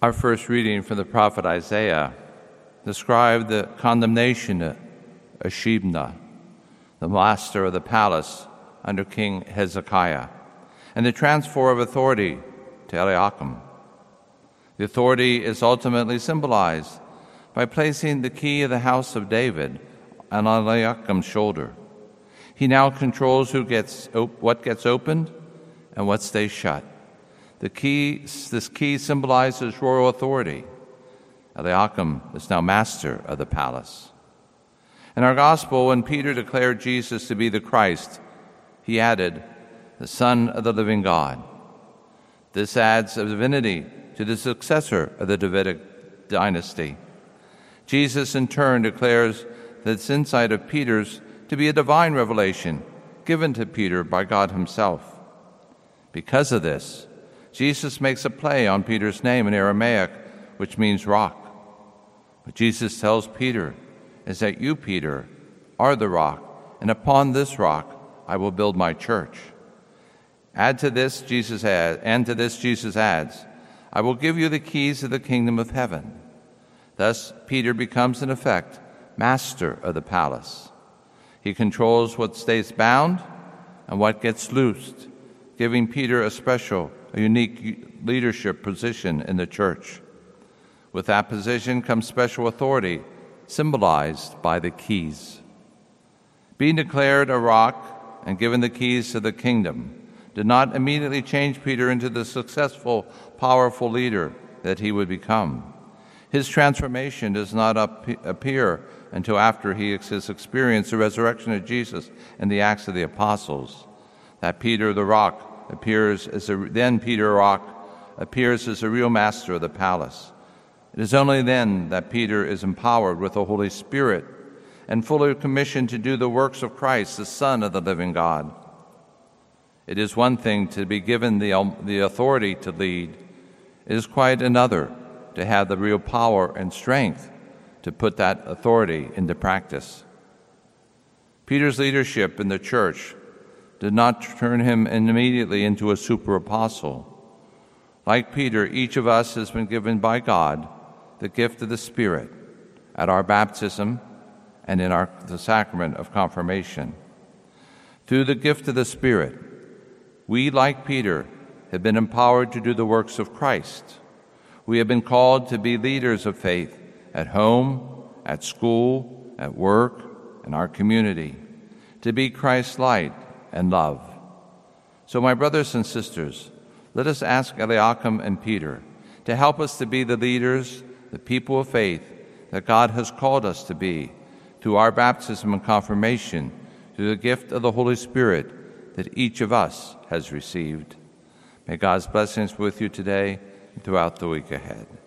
Our first reading from the prophet Isaiah described the condemnation of Shebna, the master of the palace under King Hezekiah, and the transfer of authority to Eliakim. The authority is ultimately symbolized by placing the key of the house of David on Eliakim's shoulder. He now controls what gets opened and what stays shut. This key symbolizes royal authority. Eliakim is now master of the palace. In our gospel, when Peter declared Jesus to be the Christ, he added, the Son of the living God. This adds a divinity to the successor of the Davidic dynasty. Jesus, in turn, declares this insight of Peter's to be a divine revelation given to Peter by God himself. Because of this, Jesus makes a play on Peter's name in Aramaic, which means rock. What Jesus tells Peter is that you, Peter, are the rock, and upon this rock I will build my church. To this Jesus adds, I will give you the keys of the kingdom of heaven. Thus, Peter becomes, in effect, master of the palace. He controls what stays bound and what gets loosed, giving Peter a unique leadership position in the church. With that position comes special authority, symbolized by the keys. Being declared a rock and given the keys to the kingdom did not immediately change Peter into the successful, powerful leader that he would become. His transformation does not appear until after he has experienced the resurrection of Jesus and the Acts of the Apostles. That Peter the rock appears as a real master of the palace. It is only then that Peter is empowered with the Holy Spirit and fully commissioned to do the works of Christ, the Son of the living God. It is one thing to be given the authority to lead. It is quite another to have the real power and strength to put that authority into practice. Peter's leadership in the church did not turn him immediately into a super apostle. Like Peter, each of us has been given by God the gift of the Spirit at our baptism and in the sacrament of confirmation. Through the gift of the Spirit, we, like Peter, have been empowered to do the works of Christ. We have been called to be leaders of faith at home, at school, at work, in our community, to be Christ's light and love. So, my brothers and sisters, let us ask Eliakim and Peter to help us to be the leaders, the people of faith that God has called us to be through our baptism and confirmation, through the gift of the Holy Spirit that each of us has received. May God's blessings be with you today and throughout the week ahead.